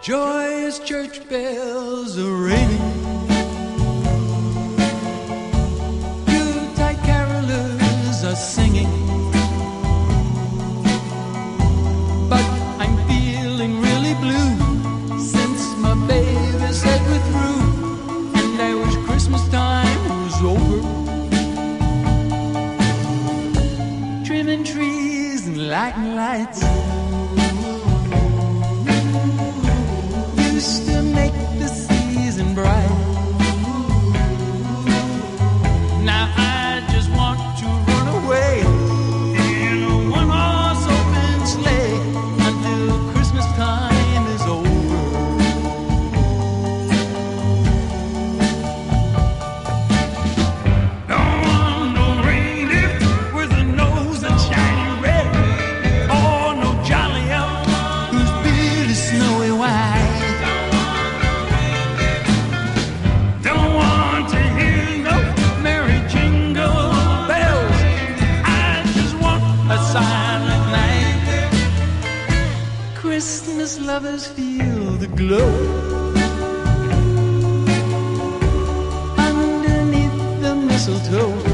Joyous church bells are ringing. Yuletide carolers are singing. But I'm feeling really blue since my baby said we're through, and I wish Christmas time was over. Trimming trees and lighting lights used to make the season bright. Now I just want to run away in a one-horse open sleigh until Christmas time is over. Don't want no reindeer with a nose that's shiny red, or no jolly elf whose beard is snowy white. Christmas lovers feel the glow underneath the mistletoe.